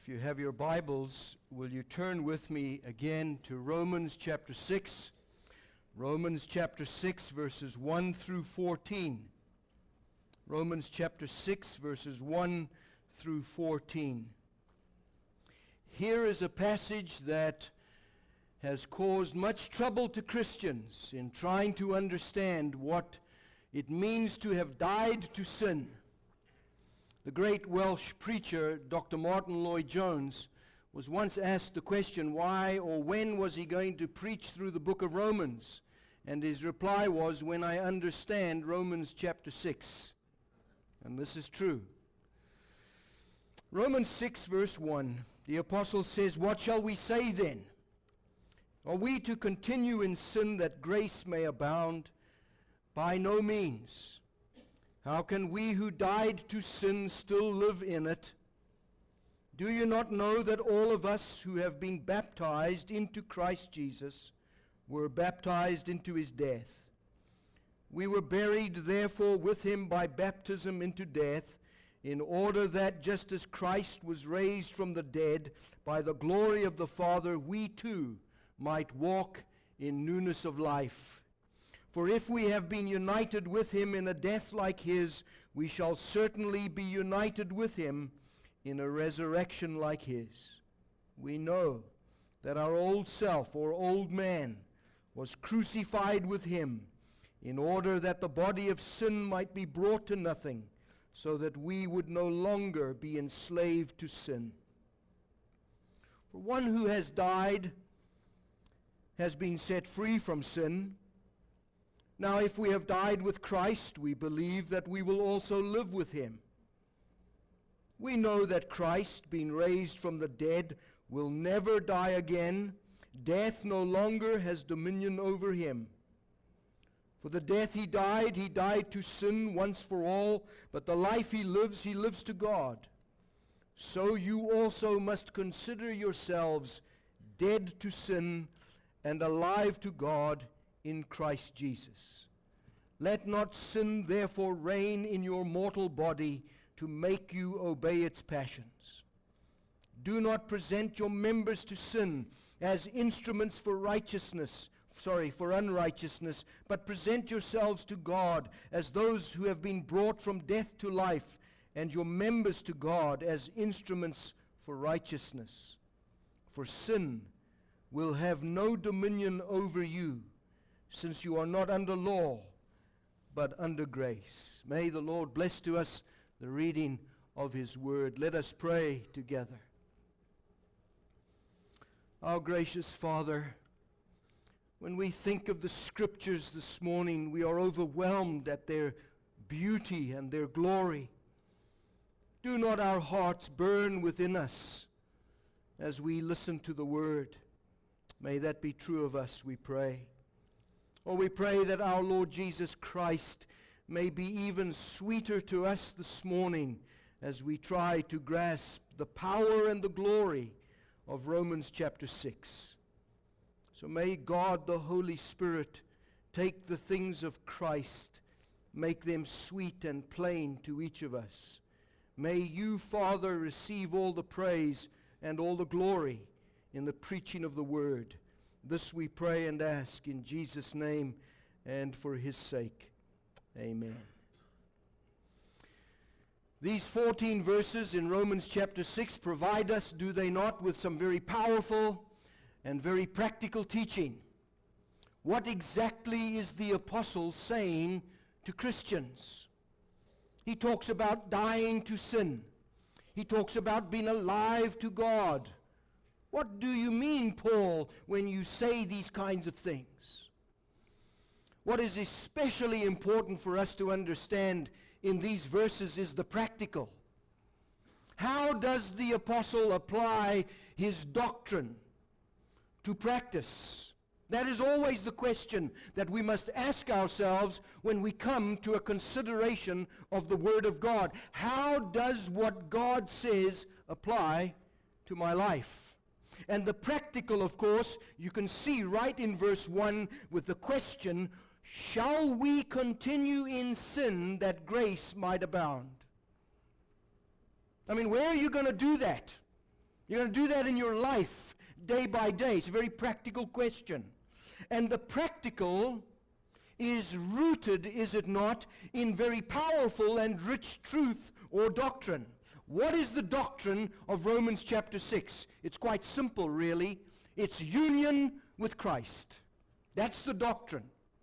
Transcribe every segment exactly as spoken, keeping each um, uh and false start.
If you have your Bibles, will you turn with me again to Romans chapter six? Romans chapter six, verses one through fourteen. Romans chapter six, verses one through fourteen. Here is a passage that has caused much trouble to Christians in trying to understand what it means to have died to sin. The great Welsh preacher, Doctor Martin Lloyd-Jones, was once asked the question, why or when was he going to preach through the book of Romans? And his reply was, when I understand Romans chapter six. And this is true. Romans six verse one, the apostle says, what shall we say then? Are we to continue in sin that grace may abound? By no means. How can we who died to sin still live in it? Do you not know that all of us who have been baptized into Christ Jesus were baptized into his death? We were buried therefore with him by baptism into death, in order that just as Christ was raised from the dead by the glory of the Father, we too might walk in newness of life. For if we have been united with him in a death like his, we shall certainly be united with him in a resurrection like his. We know that our old self, or old man, was crucified with him, in order that the body of sin might be brought to nothing, so that we would no longer be enslaved to sin. For one who has died has been set free from sin. Now, if we have died with Christ, we believe that we will also live with him. We know that Christ, being raised from the dead, will never die again. Death no longer has dominion over him. For the death he died, he died to sin once for all, but the life he lives, he lives to God. So you also must consider yourselves dead to sin and alive to God in Christ Jesus. Let not sin therefore reign in your mortal body to make you obey its passions. Do not present your members to sin as instruments for righteousness, sorry, for unrighteousness, but present yourselves to God as those who have been brought from death to life, and your members to God as instruments for righteousness. For sin will have no dominion over you, since you are not under law, but under grace. May the Lord bless to us the reading of his word. Let us pray together. Our gracious Father, when we think of the scriptures this morning, we are overwhelmed at their beauty and their glory. Do not our hearts burn within us as we listen to the word? May that be true of us, we pray. Oh, we pray that our Lord Jesus Christ may be even sweeter to us this morning as we try to grasp the power and the glory of Romans chapter six. So may God the Holy Spirit take the things of Christ, make them sweet and plain to each of us. May you, Father, receive all the praise and all the glory in the preaching of the word. This we pray and ask in Jesus' name and for his sake. Amen. These fourteen verses in Romans chapter six provide us, do they not, with some very powerful and very practical teaching. What exactly is the apostle saying to Christians? He talks about dying to sin. He talks about being alive to God. What do you mean, Paul, when you say these kinds of things? What is especially important for us to understand in these verses is the practical. How does the apostle apply his doctrine to practice? That is always the question that we must ask ourselves when we come to a consideration of the Word of God. How does what God says apply to my life? And the practical, of course, you can see right in verse one with the question, shall we continue in sin that grace might abound? I mean, where are you going to do that? You're going to do that in your life, day by day. It's a very practical question. And the practical is rooted, is it not, in very powerful and rich truth or doctrine. What is the doctrine of Romans chapter six? It's quite simple, really. It's union with Christ. That's the doctrine.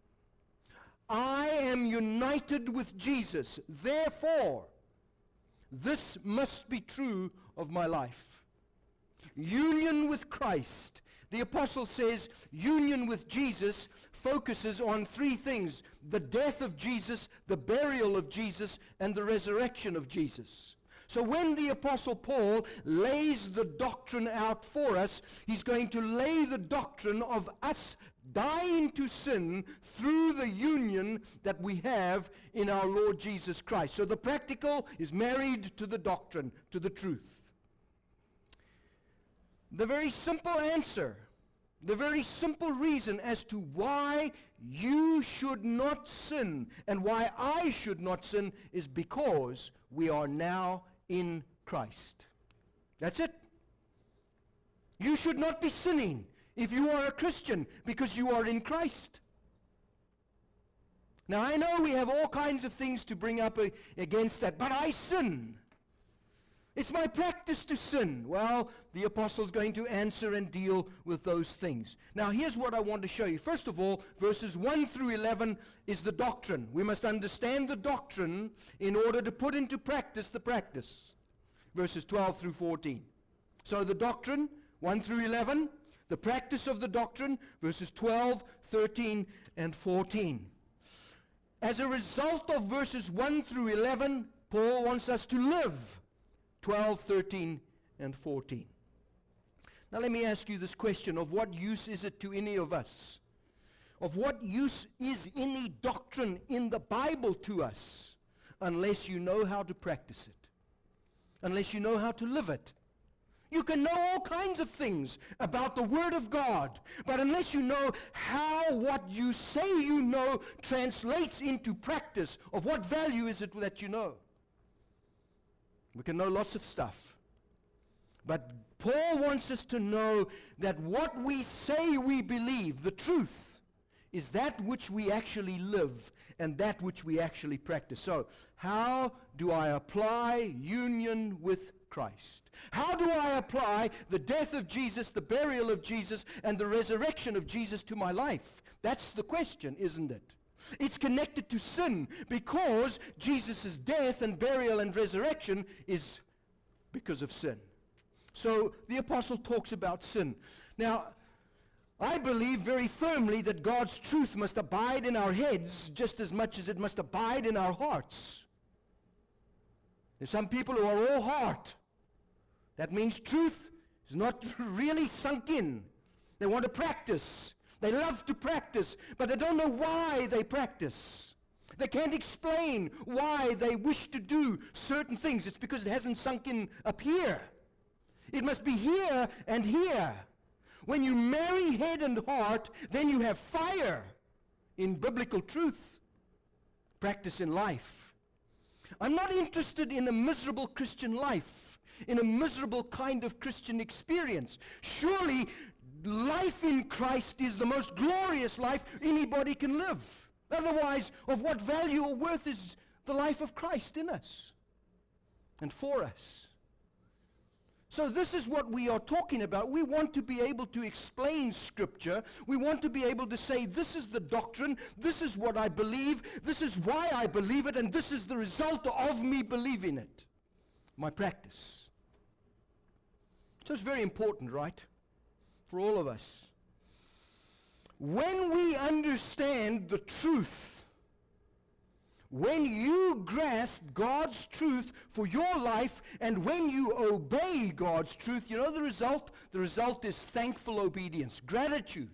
I am united with Jesus. Therefore, this must be true of my life. Union with Christ. The apostle says union with Jesus focuses on three things: the death of Jesus, the burial of Jesus, and the resurrection of Jesus. So when the apostle Paul lays the doctrine out for us, he's going to lay the doctrine of us dying to sin through the union that we have in our Lord Jesus Christ. So the practical is married to the doctrine, to the truth. The very simple answer, the very simple reason as to why you should not sin and why I should not sin is because we are now in Christ. That's it. You should not be sinning if you are a Christian because you are in Christ. Now I know we have all kinds of things to bring up uh, against that, but I sin. It's my practice to sin. Well, the apostle's going to answer and deal with those things. Now, here's what I want to show you. First of all, verses one through eleven is the doctrine. We must understand the doctrine in order to put into practice the practice. Verses twelve through fourteen. So the doctrine, one through eleven. The practice of the doctrine, verses twelve, thirteen, and fourteen. As a result of verses one through eleven, Paul wants us to live. twelve, thirteen, and fourteen. Now let me ask you this question: of what use is it to any of us? Of what use is any doctrine in the Bible to us unless you know how to practice it? Unless you know how to live it? You can know all kinds of things about the Word of God, but unless you know how what you say you know translates into practice, of what value is it that you know? We can know lots of stuff. But Paul wants us to know that what we say we believe, the truth, is that which we actually live and that which we actually practice. So, how do I apply union with Christ? How do I apply the death of Jesus, the burial of Jesus, and the resurrection of Jesus to my life? That's the question, isn't it? It's connected to sin because Jesus' death and burial and resurrection is because of sin. So the apostle talks about sin. Now, I believe very firmly that God's truth must abide in our heads just as much as it must abide in our hearts. There's some people who are all heart. That means truth is not really sunk in. They want to practice. They love to practice, but they don't know why they practice. They can't explain why they wish to do certain things. It's because it hasn't sunk in up here. It must be here and here. When you marry head and heart, then you have fire in biblical truth. Practice in life. I'm not interested in a miserable Christian life, in a miserable kind of Christian experience. Surely life in Christ is the most glorious life anybody can live. Otherwise, of what value or worth is the life of Christ in us and for us? So this is what we are talking about. We want to be able to explain Scripture. We want to be able to say, this is the doctrine, this is what I believe, this is why I believe it, and this is the result of me believing it. My practice. So it's very important, right? For all of us. When we understand the truth, when you grasp God's truth for your life, and when you obey God's truth, you know the result? The result is thankful obedience, gratitude.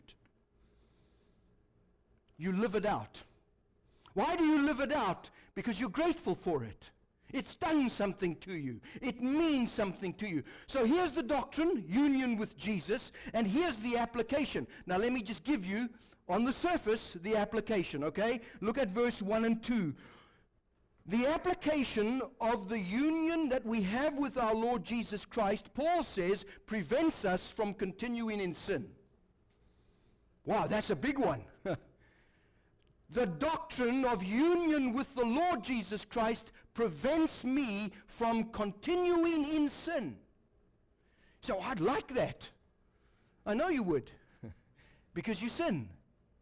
You live it out. Why do you live it out? Because you're grateful for it. It's done something to you. It means something to you. So here's the doctrine, union with Jesus, and here's the application. Now let me just give you, on the surface, the application, okay? Look at verse one and two. The application of the union that we have with our Lord Jesus Christ, Paul says, prevents us from continuing in sin. Wow, that's a big one. The doctrine of union with the Lord Jesus Christ prevents me from continuing in sin. So I'd like that. I know you would, because you sin.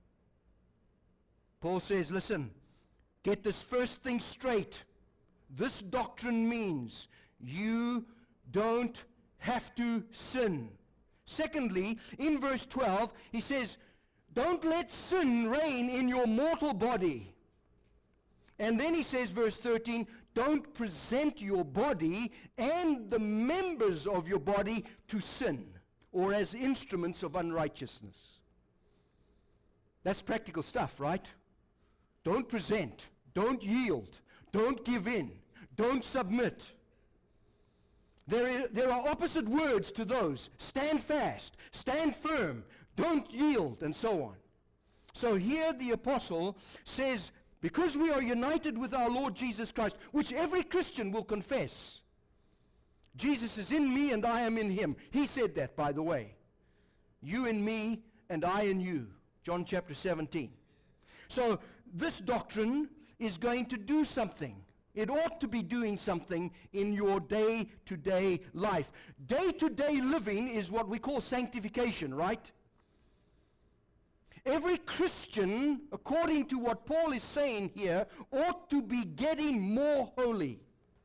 Paul says, listen, get this first thing straight. This doctrine means you don't have to sin. Secondly, in verse twelve, he says, don't let sin reign in your mortal body. And then he says, verse thirteen, don't present your body and the members of your body to sin, or as instruments of unrighteousness. That's practical stuff, right? Don't present, don't yield, don't give in, don't submit. There, is, there are opposite words to those. Stand fast, stand firm, don't yield, and so on. So here the apostle says, because we are united with our Lord Jesus Christ, which every Christian will confess, Jesus is in me and I am in him. He said that, by the way. You in me and I in you. John chapter seventeen. So this doctrine is going to do something. It ought to be doing something in your day-to-day life. Day-to-day living is what we call sanctification, right? Every Christian, according to what Paul is saying here, ought to be getting more holy.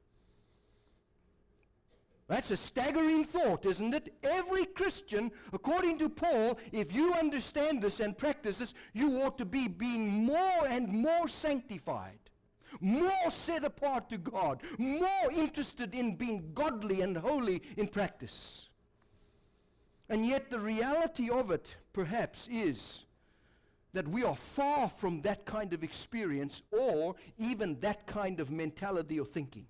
That's a staggering thought, isn't it? Every Christian, according to Paul, if you understand this and practice this, you ought to be being more and more sanctified, more set apart to God, more interested in being godly and holy in practice. And yet the reality of it, perhaps, is that we are far from that kind of experience or even that kind of mentality or thinking.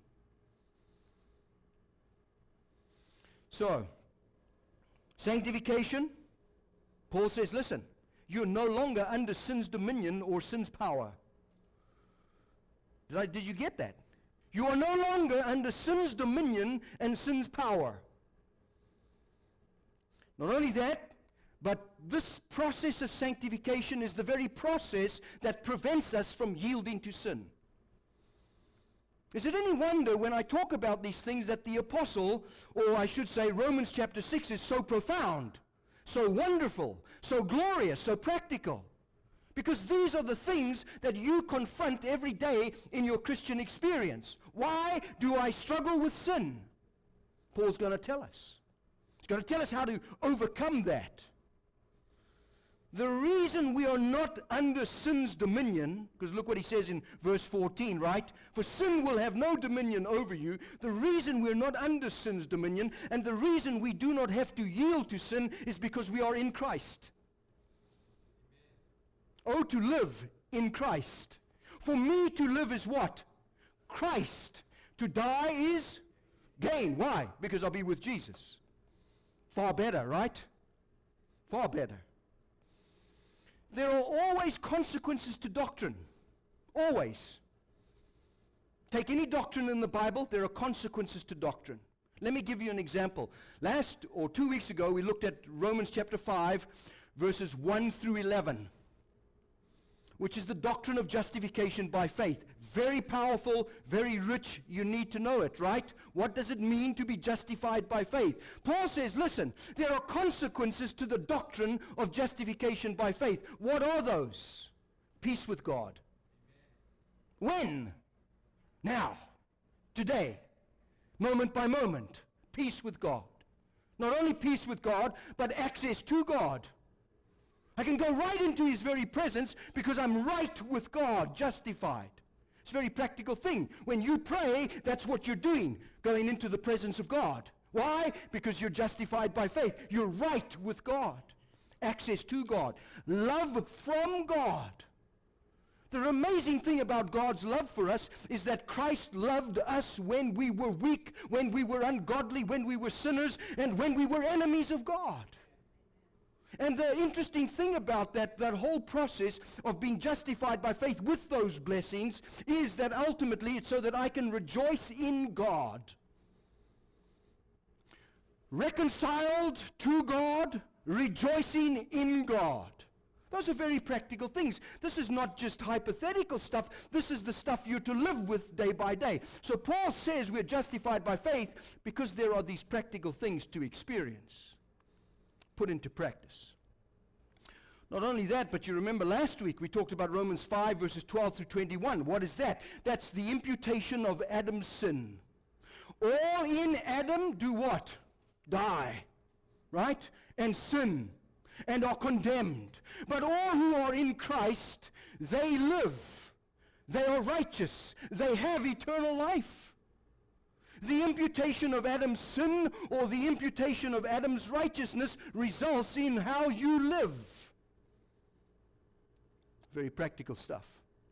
So, sanctification, Paul says, listen, you're no longer under sin's dominion or sin's power. Did, I, did you get that? You are no longer under sin's dominion and sin's power. Not only that, but this process of sanctification is the very process that prevents us from yielding to sin. Is it any wonder when I talk about these things that the apostle, or I should say Romans chapter six, is so profound, so wonderful, so glorious, so practical? Because these are the things that you confront every day in your Christian experience. Why do I struggle with sin? Paul's going to tell us. He's going to tell us how to overcome that. The reason we are not under sin's dominion, because look what he says in verse fourteen, right? For sin will have no dominion over you. The reason we're not under sin's dominion and the reason we do not have to yield to sin is because we are in Christ. Oh, to live in Christ. For me to live is what? Christ. To die is gain. Why? Because I'll be with Jesus. Far better, right? Far better. There are always consequences to doctrine. Always. Take any doctrine in the Bible, there are consequences to doctrine. Let me give you an example. Last or two weeks ago, we looked at Romans chapter five, verses one through eleven, which is the doctrine of justification by faith. Very powerful, very rich. You need to know it, right? What does it mean to be justified by faith? Paul says, listen, there are consequences to the doctrine of justification by faith. What are those? Peace with God. When? Now. Today. Moment by moment. Peace with God. Not only peace with God, but access to God. I can go right into his very presence because I'm right with God, justified. It's a very practical thing. When you pray, that's what you're doing, going into the presence of God. Why? Because you're justified by faith. You're right with God. Access to God. Love from God. The amazing thing about God's love for us is that Christ loved us when we were weak, when we were ungodly, when we were sinners, and when we were enemies of God. And the interesting thing about that, that whole process of being justified by faith with those blessings is that ultimately it's so that I can rejoice in God. Reconciled to God, rejoicing in God. Those are very practical things. This is not just hypothetical stuff. This is the stuff you're to live with day by day. So Paul says we're justified by faith because there are these practical things to experience, put into practice. Not only that, but you remember last week we talked about Romans five verses twelve through twenty-one. What is that? That's the imputation of Adam's sin. All in Adam do what? Die, right? And sin, and are condemned. But all who are in Christ, they live. They are righteous. They have eternal life. The imputation of Adam's sin or the imputation of Adam's righteousness results in how you live. Very practical stuff.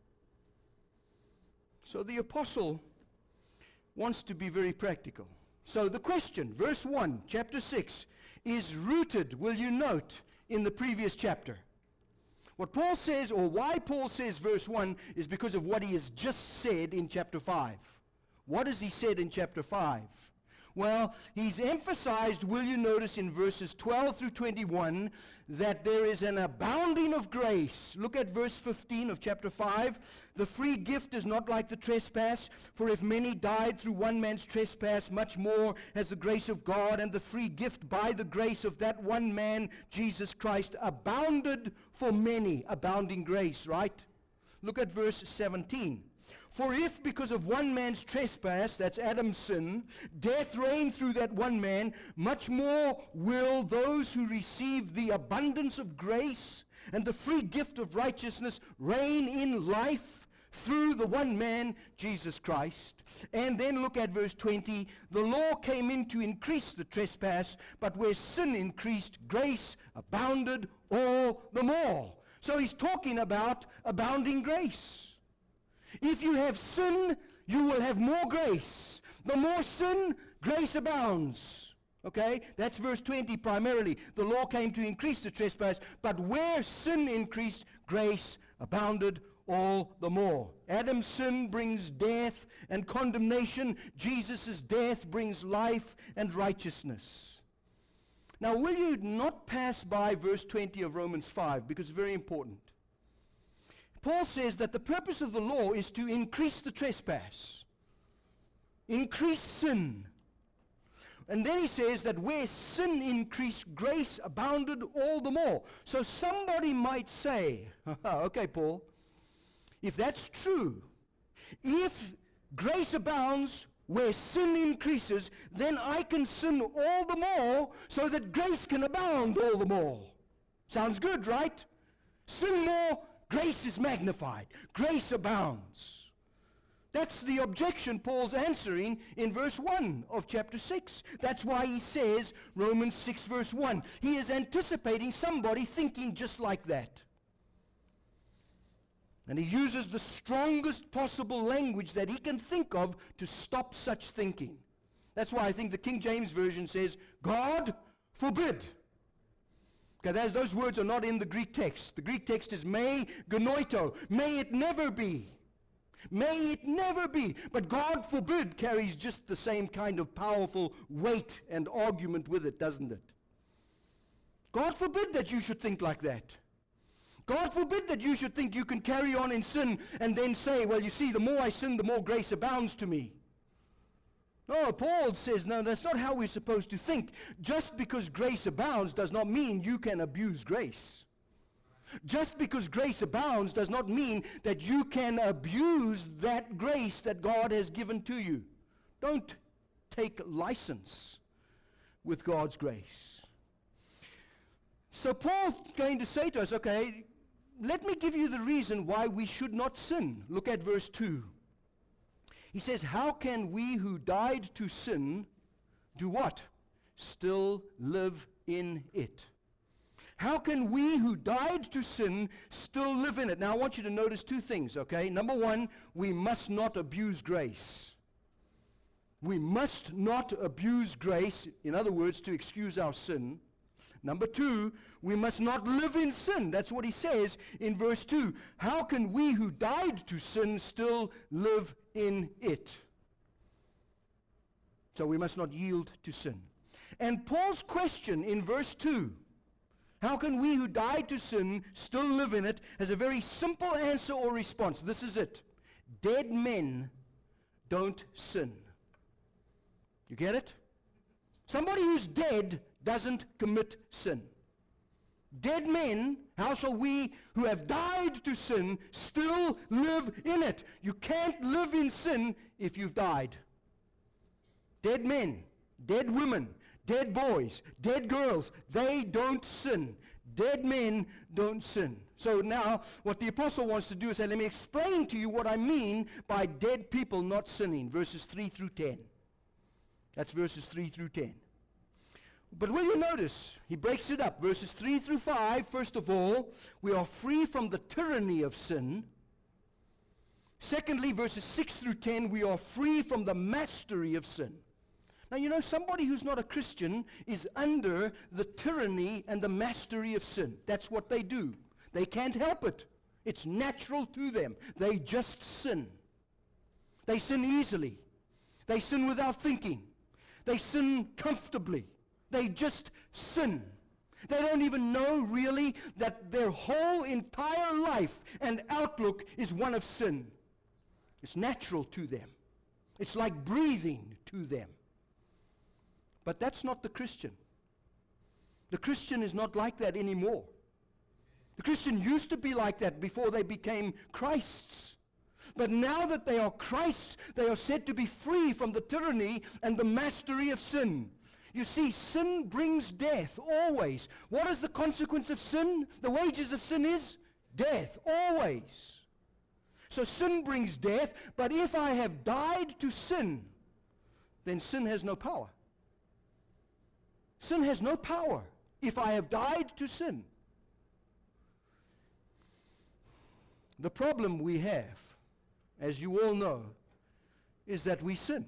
So the apostle wants to be very practical. So the question, verse one, chapter six, is rooted, will you note, in the previous chapter. What Paul says, or why Paul says verse one, is because of what he has just said in chapter five. What has he said in chapter five? Well, he's emphasized, will you notice, in verses twelve through twenty-one, that there is an abounding of grace. Look at verse fifteen of chapter five. The free gift is not like the trespass, for if many died through one man's trespass, much more has the grace of God and the free gift by the grace of that one man, Jesus Christ, abounded for many. Abounding grace, right? Look at verse seventeen. For if because of one man's trespass, that's Adam's sin, death reigned through that one man, much more will those who receive the abundance of grace and the free gift of righteousness reign in life through the one man, Jesus Christ. And then look at verse twenty. The law came in to increase the trespass, but where sin increased, grace abounded all the more. So he's talking about abounding grace. If you have sin, you will have more grace. The more sin, grace abounds. Okay? That's verse twenty primarily. The law came to increase the trespass, but where sin increased, grace abounded all the more. Adam's sin brings death and condemnation. Jesus' death brings life and righteousness. Now, will you not pass by verse twenty of Romans five, because it's very important. Paul says that the purpose of the law is to increase the trespass, increase sin. And then he says that where sin increased, grace abounded all the more. So somebody might say, okay, Paul, if that's true, if grace abounds where sin increases, then I can sin all the more so that grace can abound all the more. Sounds good, right? Sin more, grace is magnified. Grace abounds. That's the objection Paul's answering in verse one of chapter six. That's why he says, Romans six verse one. He is anticipating somebody thinking just like that. And he uses the strongest possible language that he can think of to stop such thinking. That's why I think the King James Version says, God forbid. Okay, those words are not in the Greek text. The Greek text is me genoito. May it never be. May it never be. But God forbid carries just the same kind of powerful weight and argument with it, doesn't it? God forbid that you should think like that. God forbid that you should think you can carry on in sin and then say, well, you see, the more I sin, the more grace abounds to me. No, Paul says, no, that's not how we're supposed to think. Just because grace abounds does not mean you can abuse grace. Just because grace abounds does not mean that you can abuse that grace that God has given to you. Don't take license with God's grace. So Paul's going to say to us, okay, let me give you the reason why we should not sin. Look at verse two. He says, how can we who died to sin do what? Still live in it. How can we who died to sin still live in it? Now I want you to notice two things, okay? Number one, we must not abuse grace. We must not abuse grace, in other words, to excuse our sin. Number two, we must not live in sin. That's what he says in verse two. How can we who died to sin still live in it? So we must not yield to sin. And Paul's question in verse two, how can we who died to sin still live in it, has a very simple answer or response. This is it. Dead men don't sin. You get it? Somebody who's dead doesn't commit sin. Dead men, how shall we who have died to sin still live in it? You can't live in sin if you've died. Dead men, dead women, dead boys, dead girls, they don't sin. Dead men don't sin. So now, what the apostle wants to do is say, let me explain to you what I mean by dead people not sinning. Verses three through ten. That's verses three through ten. But will you notice, he breaks it up. Verses three through five, first of all, we are free from the tyranny of sin. Secondly, verses six through ten, we are free from the mastery of sin. Now, you know, somebody who's not a Christian is under the tyranny and the mastery of sin. That's what they do. They can't help it. It's natural to them. They just sin. They sin easily. They sin without thinking. They sin comfortably. They just sin. They don't even know really that their whole entire life and outlook is one of sin. It's natural to them. It's like breathing to them. But that's not the Christian. The Christian is not like that anymore. The Christian used to be like that before they became Christ's. But now that they are Christ's, they are said to be free from the tyranny and the mastery of sin. You see, sin brings death, always. What is the consequence of sin? The wages of sin is death, always. So sin brings death, but if I have died to sin, then sin has no power. Sin has no power if I have died to sin. The problem we have, as you all know, is that we sin.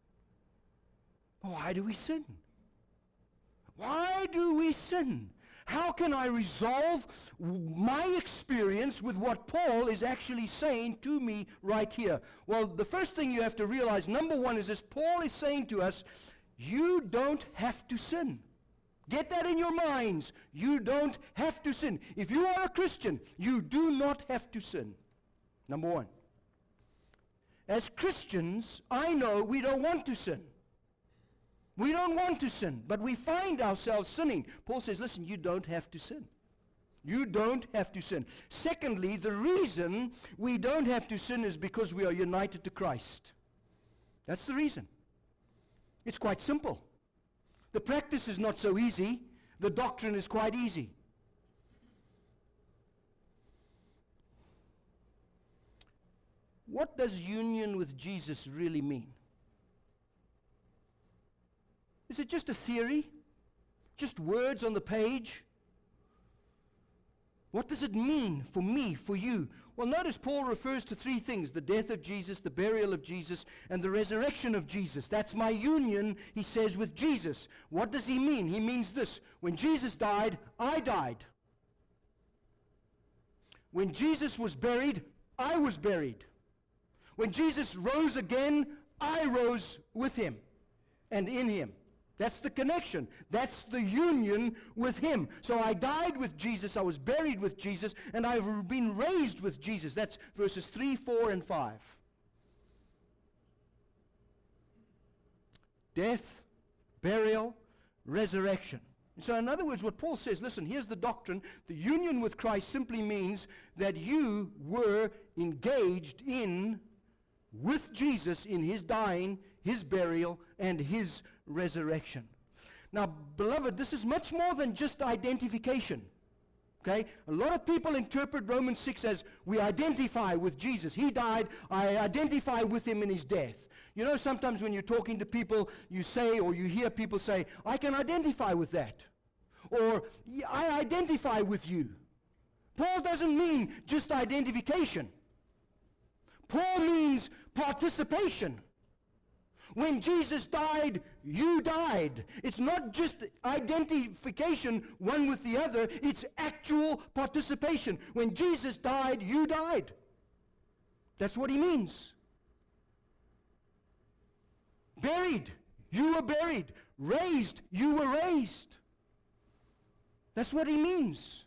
Why do we sin? Why do we sin? How can I resolve my experience with what Paul is actually saying to me right here? Well, the first thing you have to realize, number one, is this: Paul is saying to us, you don't have to sin. Get that in your minds. You don't have to sin. If you are a Christian, you do not have to sin. Number one. As Christians, I know we don't want to sin. We don't want to sin, but we find ourselves sinning. Paul says, listen, you don't have to sin. You don't have to sin. Secondly, the reason we don't have to sin is because we are united to Christ. That's the reason. It's quite simple. The practice is not so easy. The doctrine is quite easy. What does union with Jesus really mean? Is it just a theory? Just words on the page? What does it mean for me, for you? Well, notice Paul refers to three things: the death of Jesus, the burial of Jesus, and the resurrection of Jesus. That's my union, he says, with Jesus. What does he mean? He means this: when Jesus died, I died. When Jesus was buried, I was buried. When Jesus rose again, I rose with him and in him. That's the connection. That's the union with him. So I died with Jesus, I was buried with Jesus, and I've been raised with Jesus. That's verses three, four, and five. Death, burial, resurrection. So in other words, what Paul says, listen, here's the doctrine. The union with Christ simply means that you were engaged in, with Jesus in his dying, his burial, and his resurrection. Now, beloved, this is much more than just identification. Okay? A lot of people interpret Romans six as we identify with Jesus. He died, I identify with him in his death. You know, sometimes when you're talking to people, you say, or you hear people say, I can identify with that. Or, I identify with you. Paul doesn't mean just identification. Paul means participation. When Jesus died, you died. It's not just identification one with the other, it's actual participation. When Jesus died, you died. That's what he means. Buried, you were buried. Raised, you were raised. That's what he means.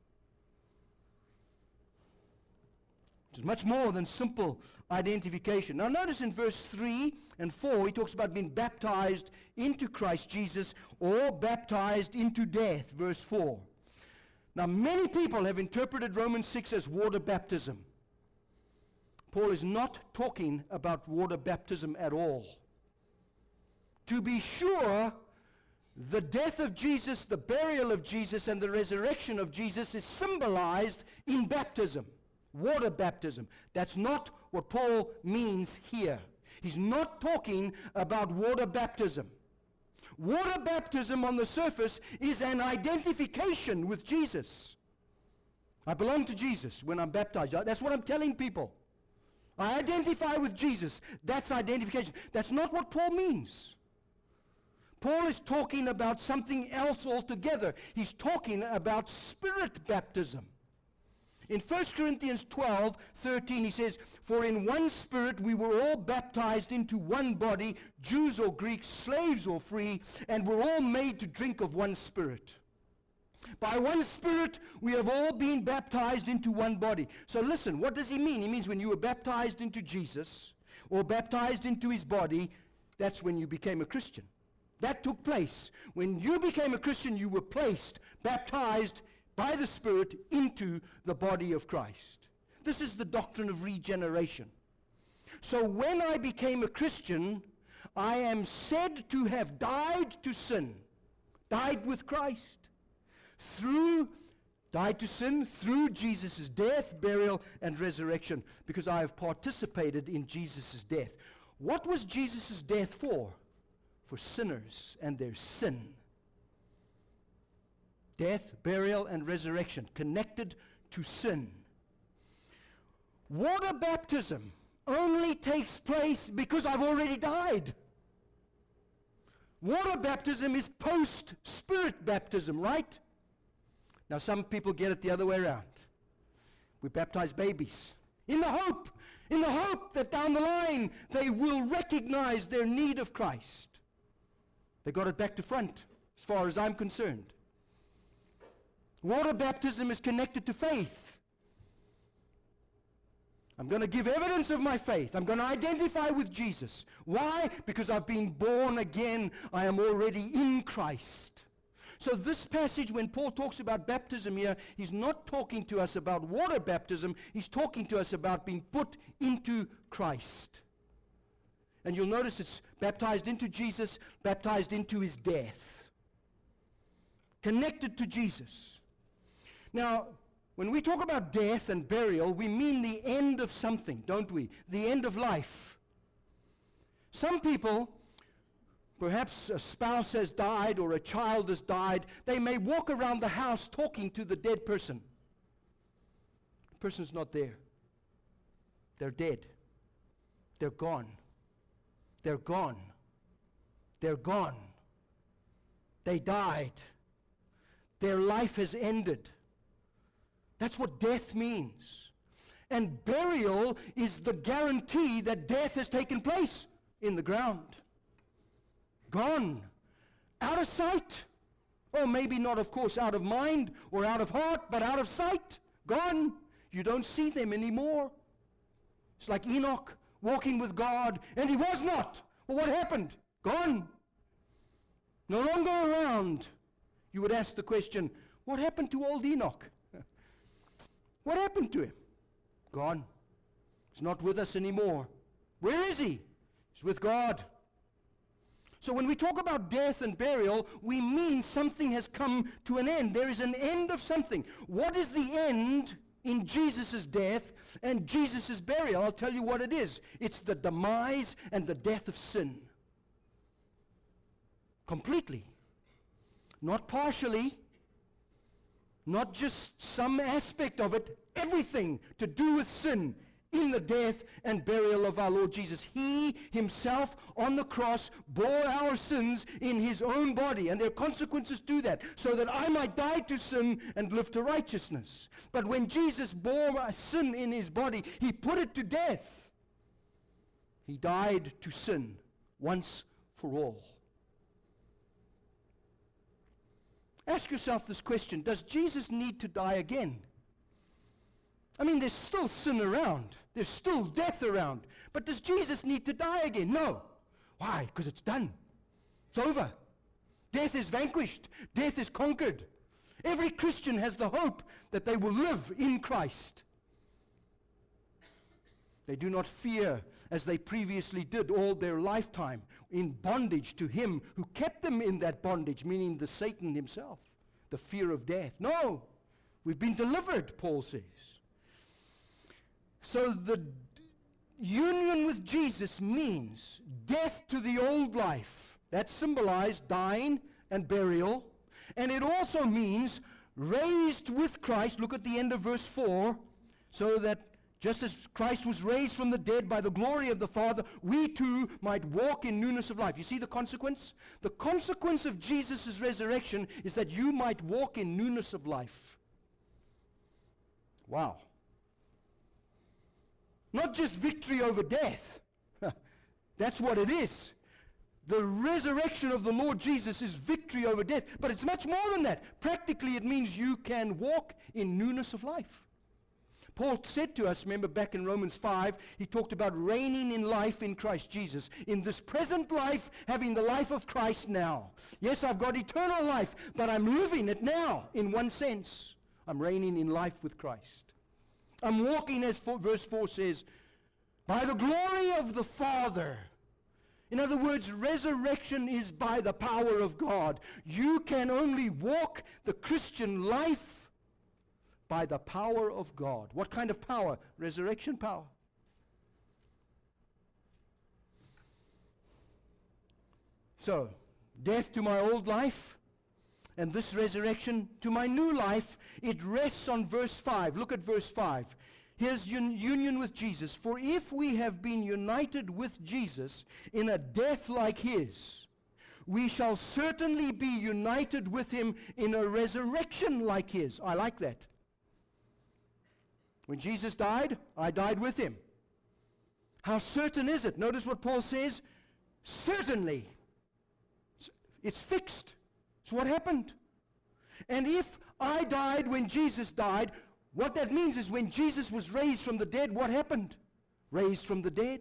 It's much more than simple identification. Now notice in verse three and four, he talks about being baptized into Christ Jesus or baptized into death, verse four. Now many people have interpreted Romans six as water baptism. Paul is not talking about water baptism at all. To be sure, the death of Jesus, the burial of Jesus, and the resurrection of Jesus is symbolized in baptism. Water baptism. That's not what Paul means here. He's not talking about water baptism. Water baptism on the surface is an identification with Jesus. I belong to Jesus when I'm baptized. That's what I'm telling people. I identify with Jesus. That's identification. That's not what Paul means. Paul is talking about something else altogether. He's talking about spirit baptism. In First Corinthians twelve, thirteen, he says, "For in one Spirit we were all baptized into one body, Jews or Greeks, slaves or free, and were all made to drink of one Spirit. By one Spirit we have all been baptized into one body." So listen, what does he mean? He means when you were baptized into Jesus, or baptized into his body, that's when you became a Christian. That took place. When you became a Christian, you were placed, baptized by the Spirit into the body of Christ. This is the doctrine of regeneration. So when I became a Christian, I am said to have died to sin, died with Christ, through, died to sin through Jesus' death, burial, and resurrection, because I have participated in Jesus' death. What was Jesus' death for? For sinners and their sin. Death, burial, and resurrection, connected to sin. Water baptism only takes place because I've already died. Water baptism is post-spirit baptism, right? Now some people get it the other way around. We baptize babies in the hope, in the hope that down the line they will recognize their need of Christ. They got it back to front, as far as I'm concerned. Water baptism is connected to faith. I'm going to give evidence of my faith. I'm going to identify with Jesus. Why? Because I've been born again. I am already in Christ. So this passage, when Paul talks about baptism here, he's not talking to us about water baptism. He's talking to us about being put into Christ. And you'll notice it's baptized into Jesus, baptized into his death. Connected to Jesus. Now, when we talk about death and burial, we mean the end of something, don't we? The end of life. Some people, perhaps a spouse has died or a child has died, they may walk around the house talking to the dead person. The person's not there. They're dead. They're gone. They're gone. They're gone. They died. Their life has ended. That's what death means. And burial is the guarantee that death has taken place in the ground. Gone. Out of sight. Or maybe not, of course, out of mind or out of heart, but out of sight. Gone. You don't see them anymore. It's like Enoch walking with God, and he was not. Well, what happened? Gone. No longer around. You would ask the question, what happened to old Enoch? What happened to him? Gone. He's not with us anymore. Where is he? He's with God. So when we talk about death and burial, we mean something has come to an end. There is an end of something. What is the end in Jesus' death and Jesus' burial? I'll tell you what it is. It's the demise and the death of sin. Completely. Not partially. Not just some aspect of it. Everything to do with sin in the death and burial of our Lord Jesus. He himself on the cross bore our sins in his own body, and there are consequences to that, so that I might die to sin and live to righteousness. But when Jesus bore my sin in his body, he put it to death. He died to sin once for all. Ask yourself this question: does Jesus need to die again? I mean, there's still sin around. There's still death around. But does Jesus need to die again? No. Why? Because it's done. It's over. Death is vanquished. Death is conquered. Every Christian has the hope that they will live in Christ. They do not fear as they previously did all their lifetime, in bondage to him who kept them in that bondage, meaning the Satan himself, the fear of death. No. We've been delivered, Paul says. So the d- union with Jesus means death to the old life. That's symbolized dying and burial. And it also means raised with Christ. Look at the end of verse four. So that just as Christ was raised from the dead by the glory of the Father, we too might walk in newness of life. You see the consequence? The consequence of Jesus' resurrection is that you might walk in newness of life. Wow. Not just victory over death. That's what it is. The resurrection of the Lord Jesus is victory over death. But it's much more than that. Practically, it means you can walk in newness of life. Paul said to us, remember back in Romans five, he talked about reigning in life in Christ Jesus. In this present life, having the life of Christ now. Yes, I've got eternal life, but I'm living it now in one sense. I'm reigning in life with Christ. I'm walking, as for, verse four says, by the glory of the Father. In other words, resurrection is by the power of God. You can only walk the Christian life by the power of God. What kind of power? Resurrection power. So, death to my old life, and this resurrection to my new life, it rests on verse five. Look at verse five. Here's un- union with Jesus. For if we have been united with Jesus in a death like his, we shall certainly be united with him in a resurrection like his. I like that. When Jesus died, I died with him. How certain is it? Notice what Paul says. Certainly. It's fixed. It's what happened. And if I died when Jesus died, what that means is when Jesus was raised from the dead, what happened? Raised from the dead.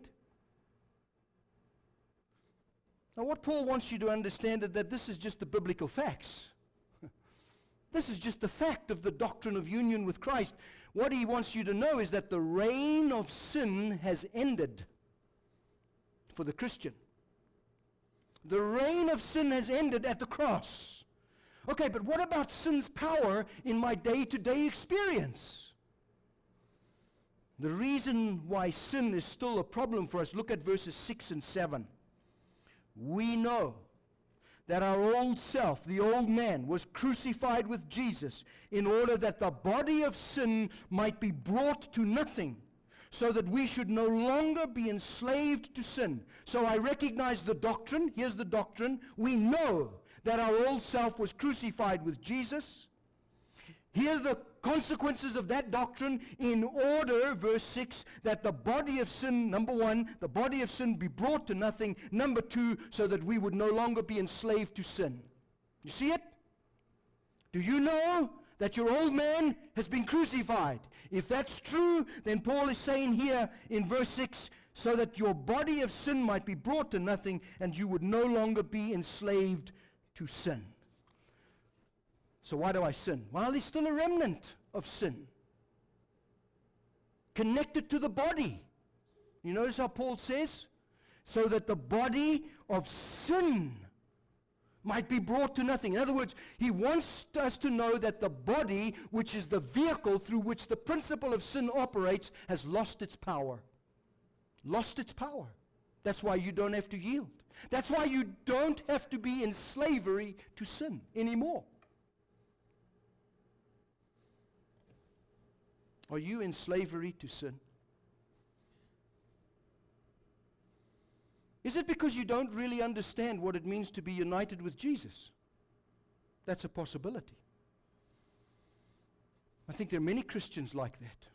Now what Paul wants you to understand is that this is just the biblical facts. This is just the fact of the doctrine of union with Christ. What he wants you to know is that the reign of sin has ended for the Christian. The reign of sin has ended at the cross. Okay, but what about sin's power in my day-to-day experience? The reason why sin is still a problem for us, look at verses six and seven. We know that our old self, the old man, was crucified with Jesus in order that the body of sin might be brought to nothing, so that we should no longer be enslaved to sin. So I recognize the doctrine. Here's the doctrine. We know that our old self was crucified with Jesus. Here's the consequences of that doctrine in order, verse six, that the body of sin, number one, the body of sin be brought to nothing. Number two, so that we would no longer be enslaved to sin. You see it? Do you know that your old man has been crucified? If that's true, then Paul is saying here in verse six, so that your body of sin might be brought to nothing and you would no longer be enslaved to sin. So why do I sin? Well, there's still a remnant of sin connected to the body. You notice how Paul says? So that the body of sin might be brought to nothing. In other words, he wants us to know that the body, which is the vehicle through which the principle of sin operates, has lost its power. Lost its power. That's why you don't have to yield. That's why you don't have to be in slavery to sin anymore. Are you in slavery to sin? Is it because you don't really understand what it means to be united with Jesus? That's a possibility. I think there are many Christians like that.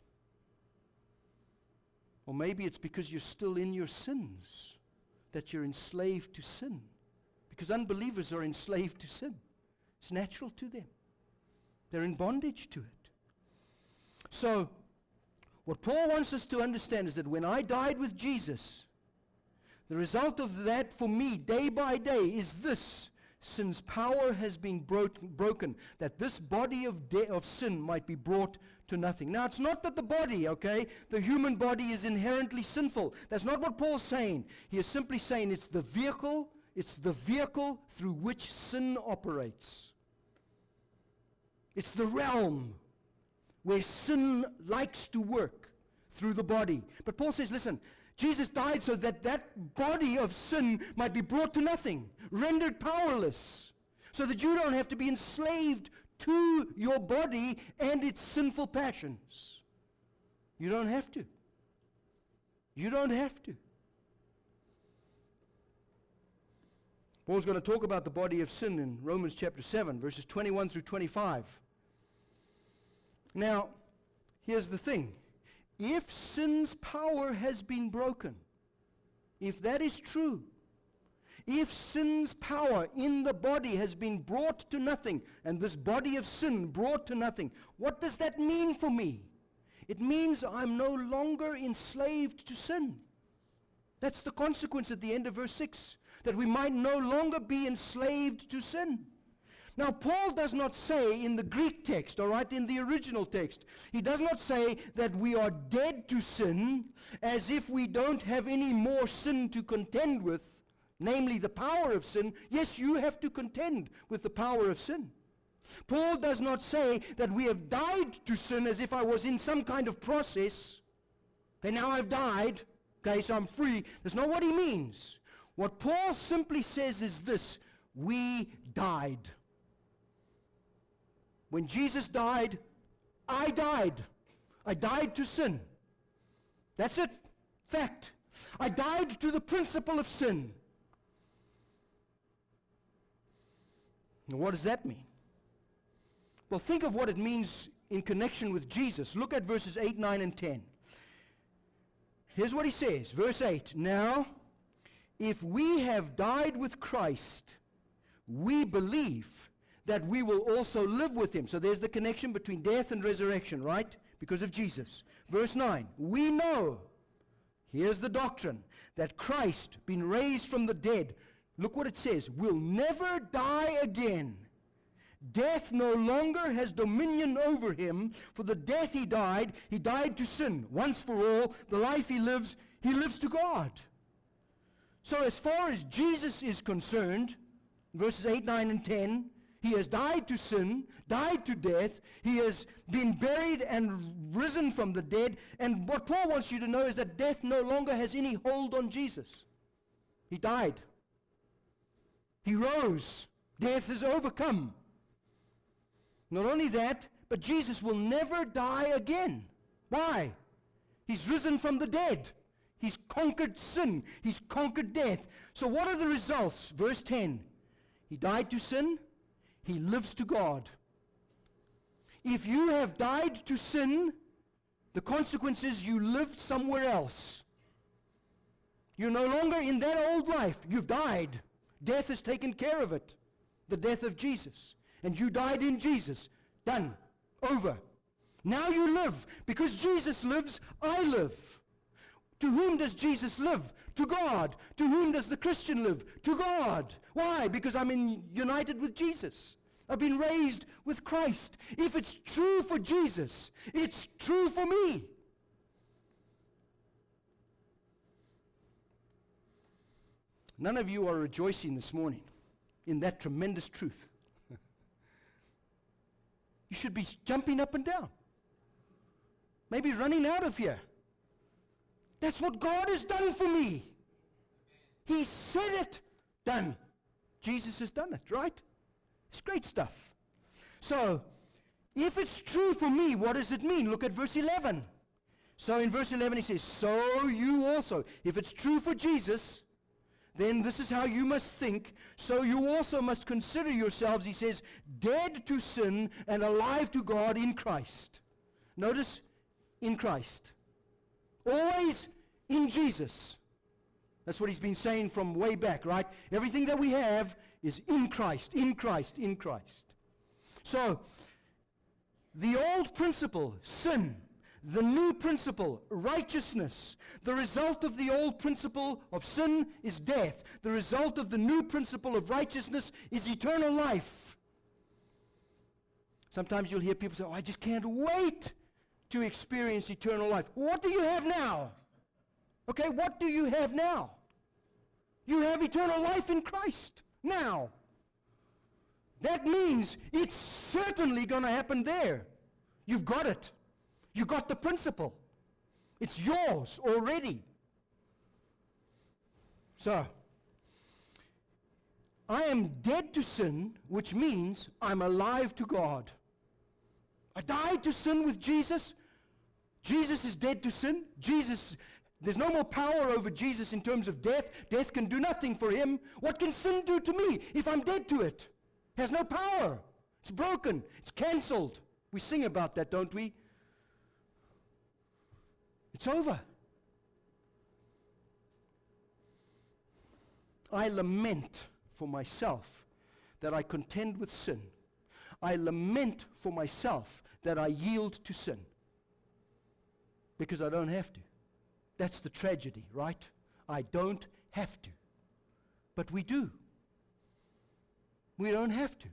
Or maybe it's because you're still in your sins that you're enslaved to sin. Because unbelievers are enslaved to sin. It's natural to them. They're in bondage to it. So, what Paul wants us to understand is that when I died with Jesus, the result of that for me, day by day, is this. Sin's power has been bro- broken, that this body of, de- of sin might be brought to nothing. Now, it's not that the body, okay, the human body is inherently sinful. That's not what Paul's saying. He is simply saying it's the vehicle, it's the vehicle through which sin operates. It's the realm where sin likes to work through the body. But Paul says, listen, Jesus died so that that body of sin might be brought to nothing, rendered powerless, so that you don't have to be enslaved to your body and its sinful passions. You don't have to. You don't have to. Paul's going to talk about the body of sin in Romans chapter seven, verses twenty-one through twenty-five. Now, here's the thing. If sin's power has been broken, if that is true, if sin's power in the body has been brought to nothing, and this body of sin brought to nothing, what does that mean for me? It means I'm no longer enslaved to sin. That's the consequence at the end of verse six, that we might no longer be enslaved to sin. Now, Paul does not say in the Greek text, all right, in the original text, he does not say that we are dead to sin as if we don't have any more sin to contend with, namely the power of sin. Yes, you have to contend with the power of sin. Paul does not say that we have died to sin as if I was in some kind of process. Okay, now I've died, okay, so I'm free. That's not what he means. What Paul simply says is this: we died. When Jesus died, I died. I died to sin. That's it. Fact. I died to the principle of sin. Now, what does that mean? Well, think of what it means in connection with Jesus. Look at verses eight, nine, and ten. Here's what he says. Verse eight. Now, if we have died with Christ, we believe that we will also live with him. So there's the connection between death and resurrection, right? Because of Jesus. Verse nine, we know, here's the doctrine, that Christ, being raised from the dead, look what it says, will never die again. Death no longer has dominion over him, for the death he died, he died to sin. Once for all, the life he lives, he lives to God. So as far as Jesus is concerned, verses eight, nine, and ten, he has died to sin, died to death. He has been buried and risen from the dead. And what Paul wants you to know is that death no longer has any hold on Jesus. He died. He rose. Death is overcome. Not only that, but Jesus will never die again. Why? He's risen from the dead. He's conquered sin. He's conquered death. So what are the results? Verse ten. He died to sin. He lives to God. If you have died to sin, the consequence is you live somewhere else. You're no longer in that old life. You've died. Death has taken care of it. The death of Jesus. And you died in Jesus. Done. Over. Now you live. Because Jesus lives, I live. To whom does Jesus live? To God. To whom does the Christian live? To God. Why? Because I'm in, united with Jesus. I've been raised with Christ. If it's true for Jesus, it's true for me. None of you are rejoicing this morning in that tremendous truth. You should be jumping up and down. Maybe running out of here. That's what God has done for me. He said it. Done. Jesus has done it, right? It's great stuff. So, if it's true for me, what does it mean? Look at verse eleven. So in verse eleven he says, so you also, if it's true for Jesus, then this is how you must think. So you also must consider yourselves, he says, dead to sin and alive to God in Christ. Notice, in Christ. Always in Jesus. That's what he's been saying from way back, right? Everything that we have is in Christ, in Christ, in Christ. So, the old principle, sin. The new principle, righteousness. The result of the old principle of sin is death. The result of the new principle of righteousness is eternal life. Sometimes you'll hear people say, oh, I just can't wait to experience eternal life. What do you have now? Okay, what do you have now? You have eternal life in Christ now. That means it's certainly going to happen there. You've got it. You got the principle. It's yours already. So, I am dead to sin, which means I'm alive to God. I died to sin with Jesus. Jesus is dead to sin. Jesus, there's no more power over Jesus in terms of death. Death can do nothing for him. What can sin do to me if I'm dead to it? It has no power. It's broken. It's cancelled. We sing about that, don't we? It's over. I lament for myself that I contend with sin. I lament for myself that I yield to sin. Because I don't have to. That's the tragedy, right? I don't have to. But we do. We don't have to.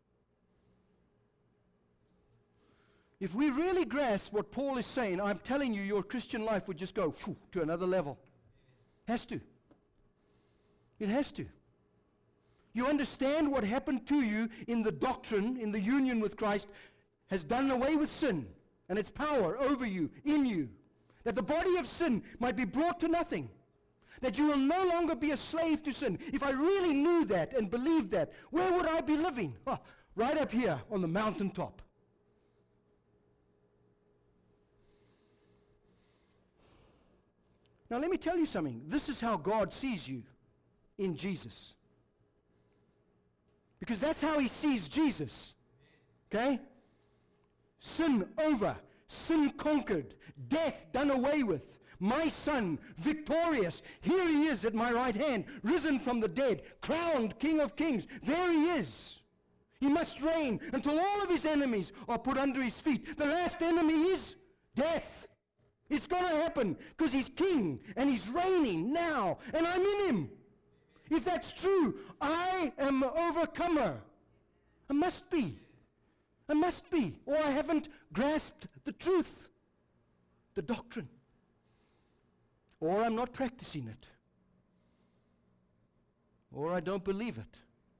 If we really grasp what Paul is saying, I'm telling you, your Christian life would just go phew, to another level. Has to. It has to. You understand what happened to you in the doctrine, in the union with Christ, has done away with sin and its power over you, in you. That the body of sin might be brought to nothing. That you will no longer be a slave to sin. If I really knew that and believed that, where would I be living? Oh, right up here on the mountaintop. Now let me tell you something. This is how God sees you in Jesus. Because that's how he sees Jesus. Okay? Sin over. Sin conquered. Death done away with. My son, victorious. Here he is at my right hand, risen from the dead, crowned King of Kings. There he is. He must reign until all of his enemies are put under his feet. The last enemy is death. It's going to happen because he's king and he's reigning now and I'm in him. If that's true, I am an overcomer. I must be. I must be. Or I haven't grasped the truth, the doctrine. Or I'm not practicing it. Or I don't believe it.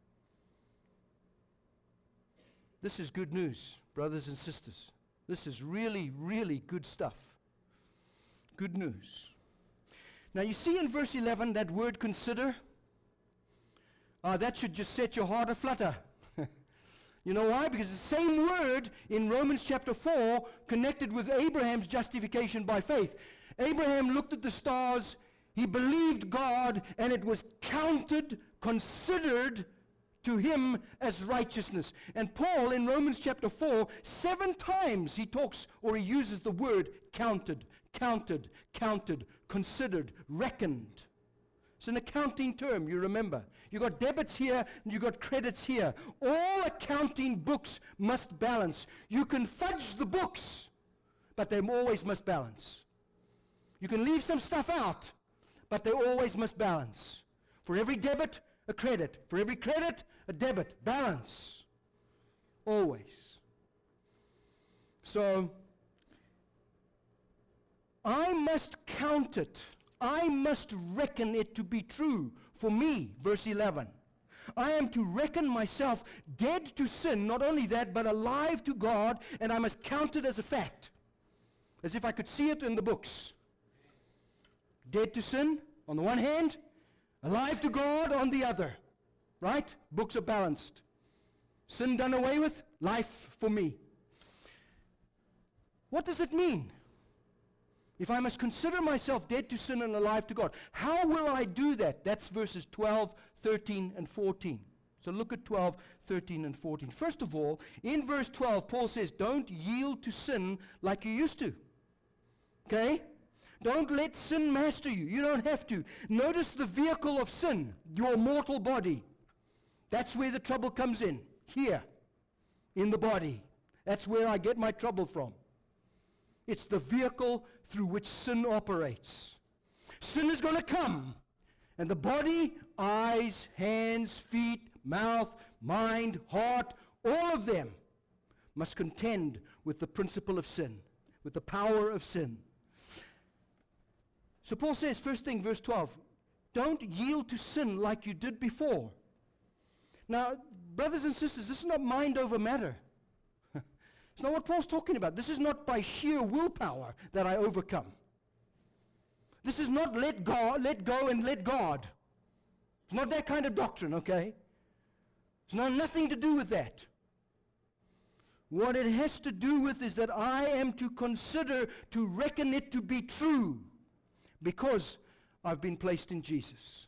This is good news, brothers and sisters. This is really, really good stuff. Good news. Now you see in verse eleven that word consider. Uh, that should just set your heart aflutter. You know why? Because the same word in Romans chapter four connected with Abraham's justification by faith. Abraham looked at the stars, he believed God, and it was counted, considered to him as righteousness. And Paul in Romans chapter four, seven times he talks or he uses the word counted. Counted, counted, considered, reckoned. It's an accounting term, you remember. You got debits here and you got credits here. All accounting books must balance. You can fudge the books, but they always must balance. You can leave some stuff out, but they always must balance. For every debit, a credit. For every credit, a debit. Balance. Always. So, I must count it. I must reckon it to be true for me, verse eleven. I am to reckon myself dead to sin, not only that, but alive to God, and I must count it as a fact, as if I could see it in the books. Dead to sin on the one hand, alive to God on the other. Right? Books are balanced. Sin done away with, life for me. What does it mean? If I must consider myself dead to sin and alive to God, how will I do that? That's verses twelve, thirteen, and fourteen. So look at twelve, thirteen, and fourteen. First of all, in verse twelve, Paul says, don't yield to sin like you used to. Okay? Don't let sin master you. You don't have to. Notice the vehicle of sin, your mortal body. That's where the trouble comes in. Here, in the body. That's where I get my trouble from. It's the vehicle through which sin operates. Sin is going to come. And the body, eyes, hands, feet, mouth, mind, heart, all of them must contend with the principle of sin, with the power of sin. So Paul says, first thing, verse twelve, don't yield to sin like you did before. Now, brothers and sisters, this is not mind over matter. It's not what Paul's talking about. This is not by sheer willpower that I overcome. This is not let go, let go and let God. It's not that kind of doctrine, okay? It's not nothing to do with that. What it has to do with is that I am to consider, to reckon it to be true, because I've been placed in Jesus.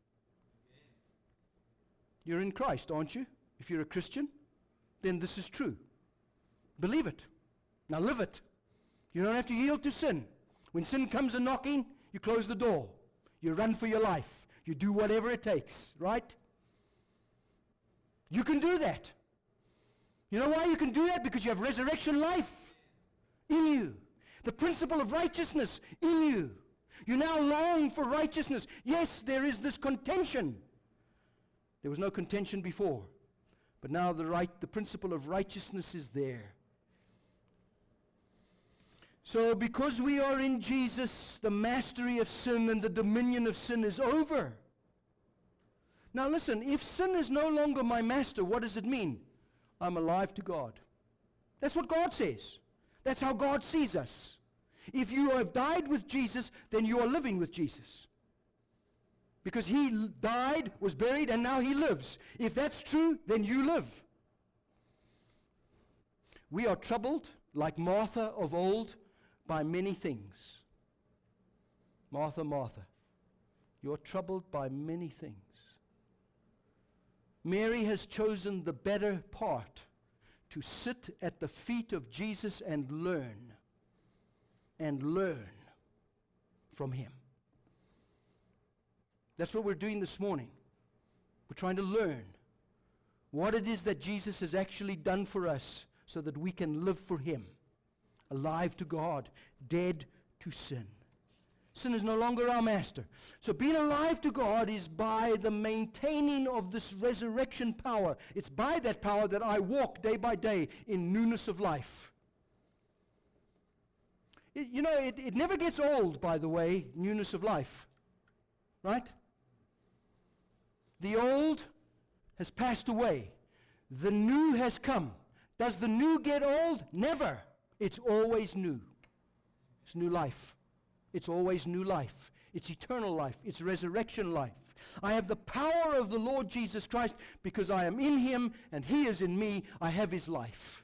You're in Christ, aren't you? If you're a Christian, then this is true. Believe it. Now live it. You don't have to yield to sin. When sin comes a knocking, you close the door. You run for your life. You do whatever it takes, right? You can do that. You know why you can do that? Because you have resurrection life in you. The principle of righteousness in you. You now long for righteousness. Yes, there is this contention. There was no contention before. But now the right, the principle of righteousness is there. So because we are in Jesus, the mastery of sin and the dominion of sin is over. Now listen, if sin is no longer my master, what does it mean? I'm alive to God. That's what God says. That's how God sees us. If you have died with Jesus, then you are living with Jesus. Because he l- died, was buried, and now he lives. If that's true, then you live. We are troubled, like Martha of old, by many things. Martha, Martha, you're troubled by many things. Mary has chosen the better part, to sit at the feet of Jesus and learn, and learn from him. That's what we're doing this morning. We're trying to learn what it is that Jesus has actually done for us so that we can live for him, alive to God, dead to sin. Sin is no longer our master. So being alive to God is by the maintaining of this resurrection power. It's by that power that I walk day by day in newness of life. It, you know, it, it never gets old, by the way, newness of life. Right? The old has passed away. The new has come. Does the new get old? Never. It's always new. It's new life. It's always new life. It's eternal life. It's resurrection life. I have the power of the Lord Jesus Christ because I am in him and he is in me. I have his life.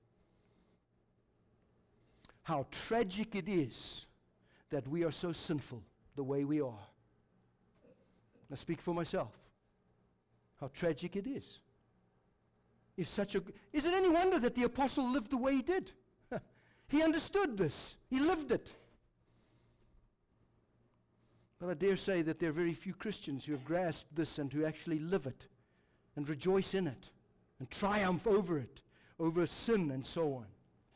How tragic it is that we are so sinful the way we are. I speak for myself. How tragic it is. If such a, is it any wonder that the apostle lived the way he did? He understood this. He lived it. But I dare say that there are very few Christians who have grasped this and who actually live it and rejoice in it and triumph over it, over sin and so on.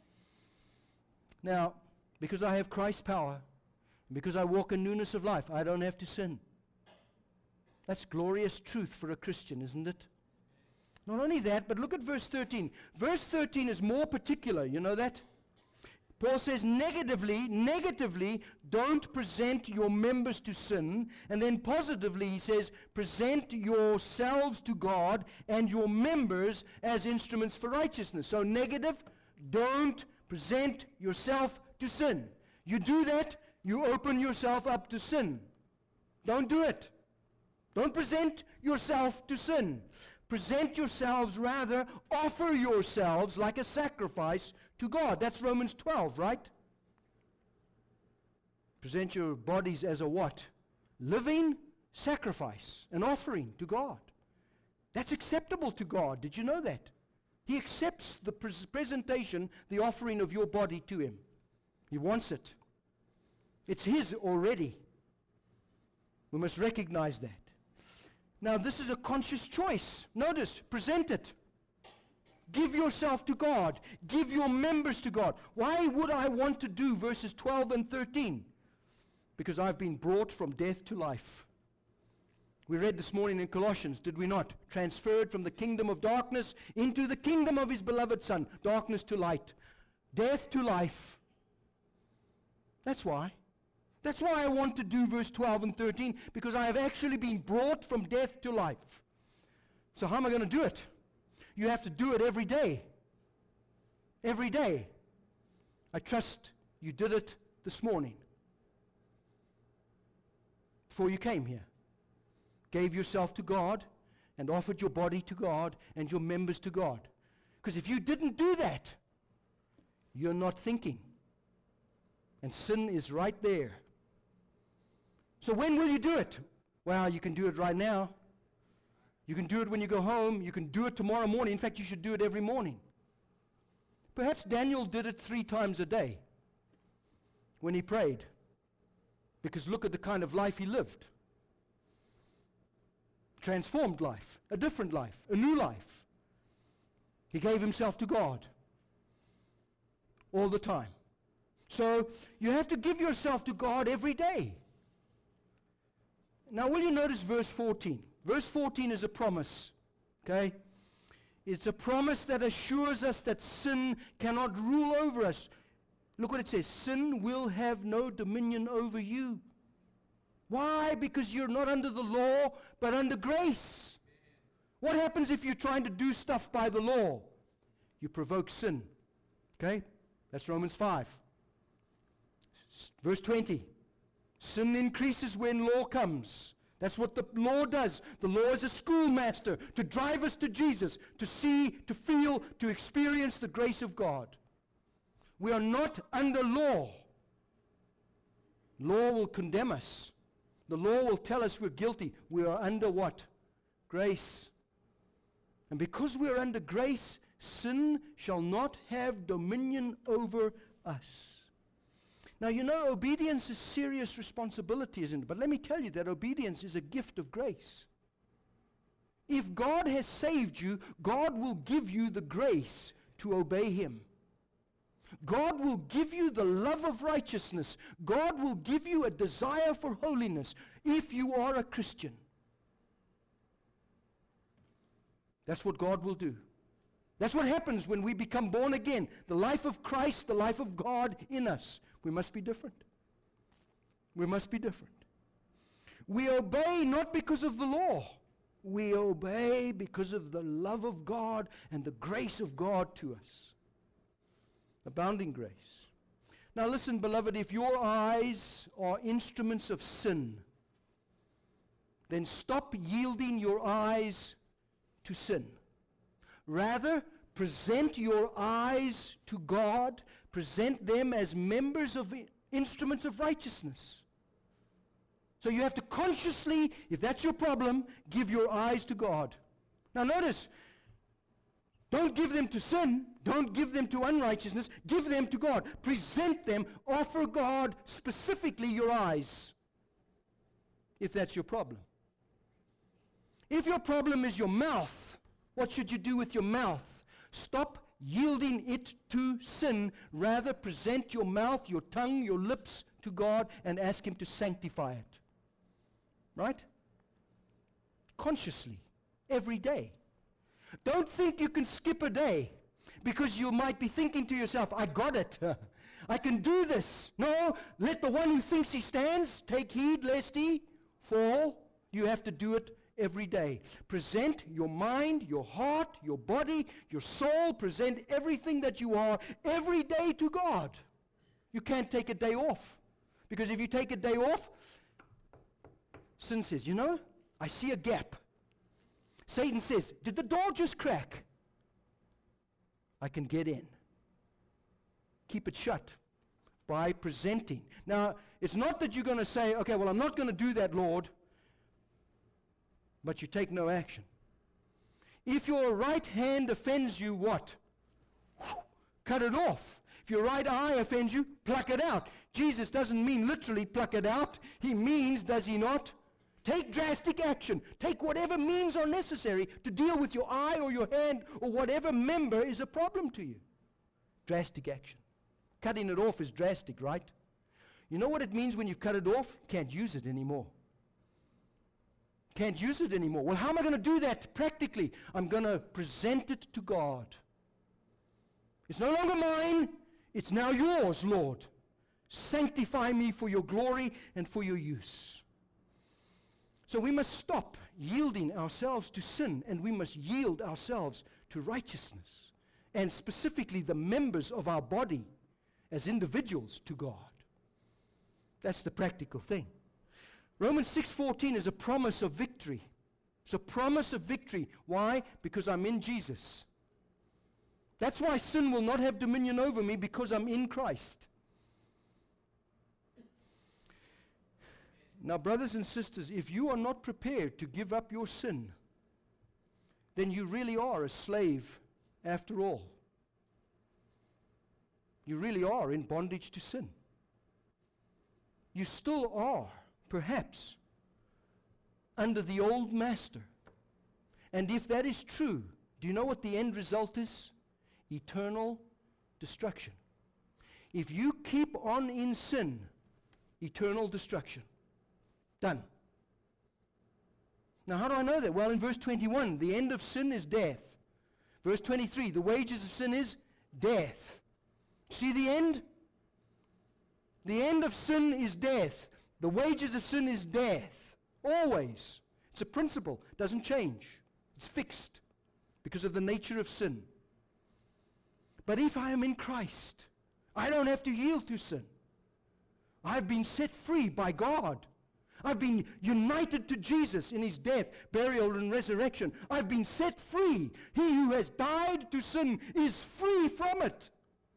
Now, because I have Christ's power, and because I walk in newness of life, I don't have to sin. That's glorious truth for a Christian, isn't it? Not only that, but look at verse thirteen. Verse thirteen is more particular, you know that? Paul says negatively, negatively, don't present your members to sin. And then positively he says, present yourselves to God and your members as instruments for righteousness. So negative, don't present yourself to sin. You do that, you open yourself up to sin. Don't do it. Don't present yourself to sin. Present yourselves, rather, offer yourselves like a sacrifice to God. That's Romans twelve, right? Present your bodies as a what? Living sacrifice, an offering to God. That's acceptable to God. Did you know that? He accepts the pres- presentation, the offering of your body to Him. He wants it. It's His already. We must recognize that. Now, this is a conscious choice. Notice, present it. Give yourself to God. Give your members to God. Why would I want to do verses twelve and thirteen? Because I've been brought from death to life. We read this morning in Colossians, did we not? Transferred from the kingdom of darkness into the kingdom of His beloved Son. Darkness to light. Death to life. That's why. That's why I want to do verse twelve and thirteen, because I have actually been brought from death to life. So how am I going to do it? You have to do it every day. Every day. I trust you did it this morning. Before you came here. Gave yourself to God and offered your body to God and your members to God. Because if you didn't do that, you're not thinking. And sin is right there. So when will you do it? Well, you can do it right now. You can do it when you go home. You can do it tomorrow morning. In fact, you should do it every morning. Perhaps Daniel did it three times a day when he prayed. Because look at the kind of life he lived. Transformed life, a different life, a new life. He gave himself to God all the time. So you have to give yourself to God every day. Now will you notice verse fourteen? Verse fourteen is a promise, okay? It's a promise that assures us that sin cannot rule over us. Look what it says, sin will have no dominion over you. Why? Because you're not under the law, but under grace. What happens if you're trying to do stuff by the law? You provoke sin. Okay? That's Romans five. S- verse twenty. Sin increases when law comes. That's what the law does. The law is a schoolmaster to drive us to Jesus, to see, to feel, to experience the grace of God. We are not under law. Law will condemn us. The law will tell us we're guilty. We are under what? Grace. And because we are under grace, sin shall not have dominion over us. Now, you know, obedience is serious responsibility, isn't it? But let me tell you that obedience is a gift of grace. If God has saved you, God will give you the grace to obey Him. God will give you the love of righteousness. God will give you a desire for holiness if you are a Christian. That's what God will do. That's what happens when we become born again. The life of Christ, the life of God in us. We must be different. We must be different. We obey not because of the law. We obey because of the love of God and the grace of God to us. Abounding grace. Now listen, beloved, if your eyes are instruments of sin, then stop yielding your eyes to sin. Rather, present your eyes to God, present them as members of I- instruments of righteousness. So you have to consciously, if that's your problem, give your eyes to God. Now notice, don't give them to sin. Don't give them to unrighteousness. Give them to God. Present them. Offer God specifically your eyes, if that's your problem. If your problem is your mouth, what should you do with your mouth? Stop yielding it to sin. Rather, present your mouth, your tongue, your lips to God and ask Him to sanctify it. Right? Consciously, every day. Don't think you can skip a day because you might be thinking to yourself, I got it. I can do this. No, let the one who thinks he stands take heed lest he fall. You have to do it every day. Present your mind, your heart, your body, your soul. Present everything that you are every day to God. You can't take a day off. Because if you take a day off, sin says, you know, I see a gap. Satan says, did the door just crack? I can get in. Keep it shut by presenting. Now, It's not that you're going to say, okay, well, I'm not going to do that, Lord, but you take no action. If your right hand offends you, what? Cut it off. If your right eye offends you, pluck it out. Jesus doesn't mean literally pluck it out. He means, does he not? Take drastic action. Take whatever means are necessary to deal with your eye or your hand or whatever member is a problem to you. Drastic action. Cutting it off is drastic, right? You know what it means when you've cut it off? Can't use it anymore. Can't use it anymore. Well, how am I going to do that practically? I'm going to present it to God. It's no longer mine. It's now yours, Lord. Sanctify me for your glory and for your use. So we must stop yielding ourselves to sin, and we must yield ourselves to righteousness, and specifically the members of our body as individuals to God. That's the practical thing. Romans six fourteen is a promise of victory. It's a promise of victory. Why? Because I'm in Jesus. That's why sin will not have dominion over me, because I'm in Christ. Now, brothers and sisters, if you are not prepared to give up your sin, then you really are a slave after all. You really are in bondage to sin. You still are, perhaps, under the old master. And if that is true, do you know what the end result is? Eternal destruction. If you keep on in sin, eternal destruction. Done. Now, how do I know that? Well, in verse twenty-one, the end of sin is death. Verse twenty-three, the wages of sin is death. See the end? The end of sin is death. The wages of sin is death. Always. It's a principle. It doesn't change. It's fixed because of the nature of sin. But if I am in Christ, I don't have to yield to sin. I've been set free by God. I've been united to Jesus in his death, burial, and resurrection. I've been set free. He who has died to sin is free from it.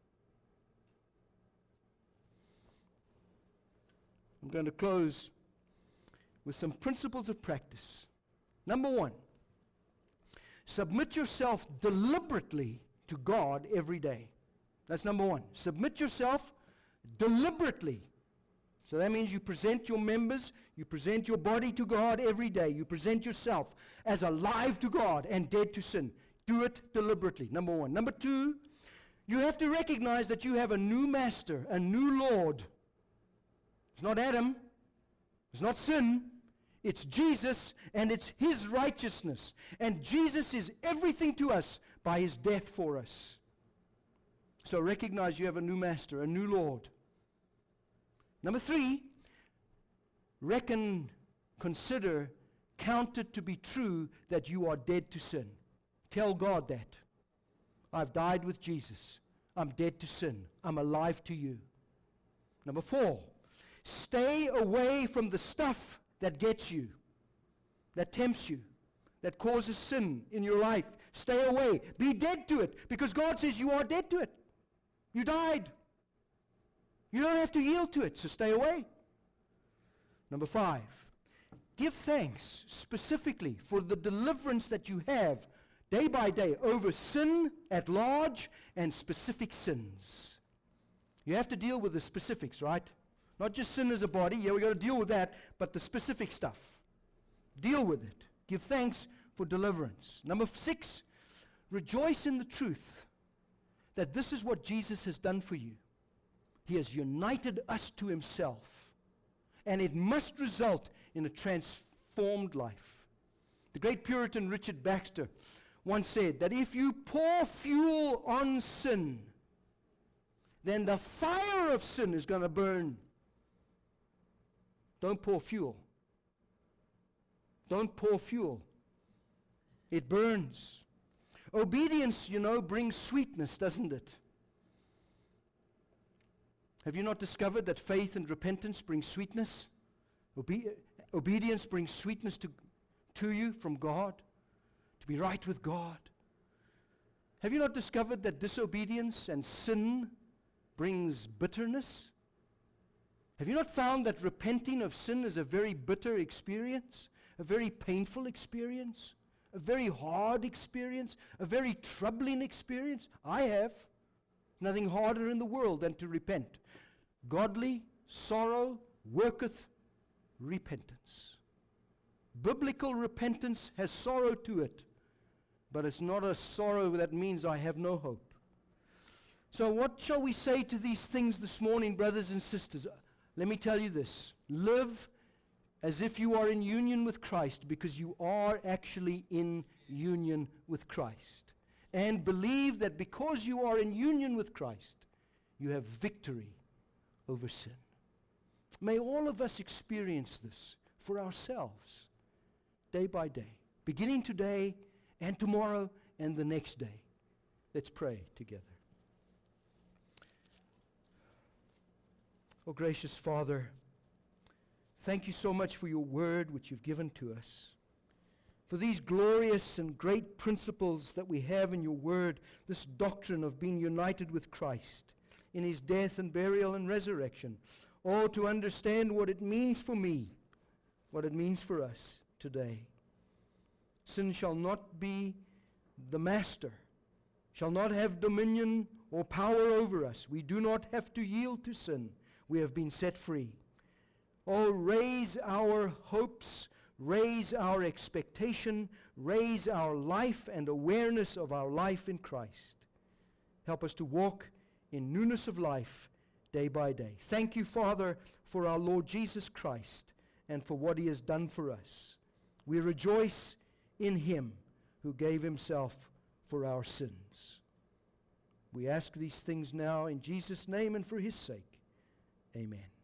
I'm going to close with some principles of practice. Number one, submit yourself deliberately to God every day. That's number one. Submit yourself deliberately. So that means you present your members, you present your body to God every day. You present yourself as alive to God and dead to sin. Do it deliberately, number one. Number two, you have to recognize that you have a new master, a new Lord. It's not Adam. It's not sin. It's Jesus, and it's his righteousness. And Jesus is everything to us by his death for us. So recognize you have a new master, a new Lord. Number three, reckon, consider, count it to be true that you are dead to sin. Tell God that. I've died with Jesus. I'm dead to sin. I'm alive to you. Number four, stay away from the stuff that gets you, that tempts you, that causes sin in your life. Stay away. Be dead to it, because God says you are dead to it. You died. You don't have to yield to it, so stay away. Number five, give thanks specifically for the deliverance that you have day by day over sin at large and specific sins. You have to deal with the specifics, right? Not just sin as a body. Yeah, we got to deal with that, but the specific stuff. Deal with it. Give thanks for deliverance. Number six, rejoice in the truth that this is what Jesus has done for you. He has united us to himself, and it must result in a transformed life. The great Puritan Richard Baxter once said that if you pour fuel on sin, then the fire of sin is going to burn. Don't pour fuel. Don't pour fuel. It burns. Obedience, you know, brings sweetness, doesn't it? Have you not discovered that faith and repentance bring sweetness? Obe- obedience brings sweetness to, to you from God, to be right with God. Have you not discovered that disobedience and sin brings bitterness? Have you not found that repenting of sin is a very bitter experience, a very painful experience, a very hard experience, a very troubling experience? I have. Nothing harder in the world than to repent. Godly sorrow worketh repentance. Biblical repentance has sorrow to it, but it's not a sorrow that means I have no hope. So what shall we say to these things this morning, brothers and sisters? Let me tell you this. Live as if you are in union with Christ, because you are actually in union with Christ. And believe that because you are in union with Christ, you have victory over sin. May all of us experience this for ourselves, day by day, beginning today and tomorrow and the next day. Let's pray together. Oh, gracious Father, thank you so much for your word which you've given to us, for these glorious and great principles that we have in your word, this doctrine of being united with Christ in his death and burial and resurrection. Oh, to understand what it means for me, what it means for us today. Sin shall not be the master, shall not have dominion or power over us. We do not have to yield to sin. We have been set free. Oh, raise our hopes, raise our expectation, raise our life and awareness of our life in Christ. Help us to walk in newness of life day by day. Thank you, Father, for our Lord Jesus Christ and for what he has done for us. We rejoice in him who gave himself for our sins. We ask these things now in Jesus' name and for his sake. Amen.